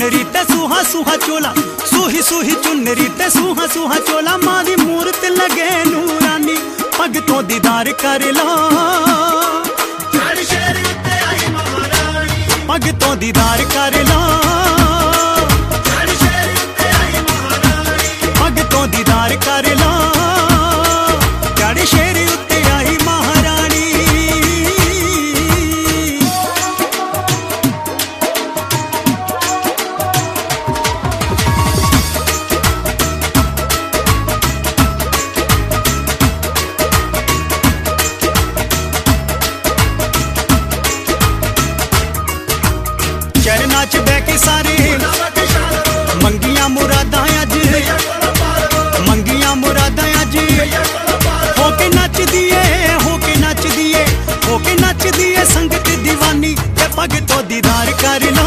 चुनरी ते सूहा सूहा चोला, सूही सूही चुनरी ते सूहा सूहा चोला। मां दी मूरत लगे नूरानी, भगतों दीदार कर लो, भगतों दीदार कर लो, भगतों दीदार कर लो। चढ़ शेर उत्ते आई महारानी, चरना च बह के सारे मंगिया मुरादां अज, मंगिया मुरादां अज। होके नच दिए, होके नच दिए, होके नच दिए संगत दीवानी, ते भगतों दीदार कर लो,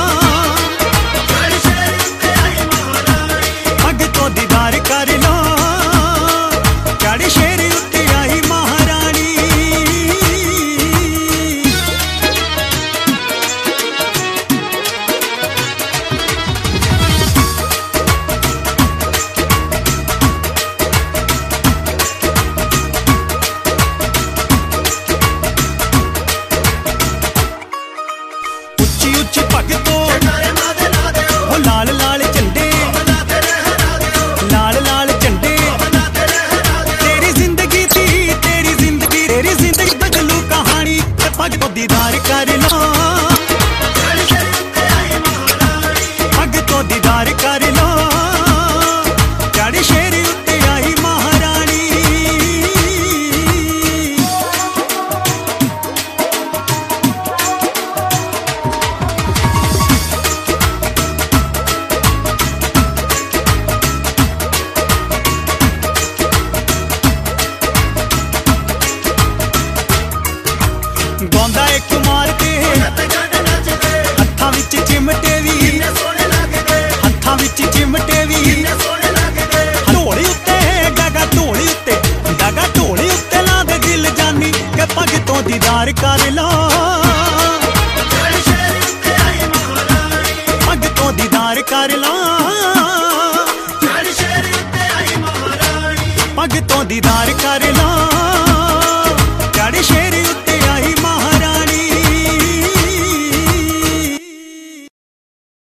भगतों दीदार कर लो। चढ़ शेर उत्ते आई महारानी, भगतों वो लाल लाल झंडे, लाल लाल झंडे। तेरी जिंदगी थी, तेरी जिंदगी, तेरी जिंदगी बदलू कहानी, ते भगतों दीदार कर लो, भगतों दीदार कर लो। चढ़ शेर उत्ते आई महारानी, गांदा एक कुमार ते हत्थां विच चिमटे वी, हत्थां विच चिमटे वी। ढोली उत्ते डगा, ढोली उत्ते डगा, ढोली उत्ते ला दे दिल जानी, के भगतों दीदार कर लो, भगतों दीदार कर लो, भगतों दीदार कर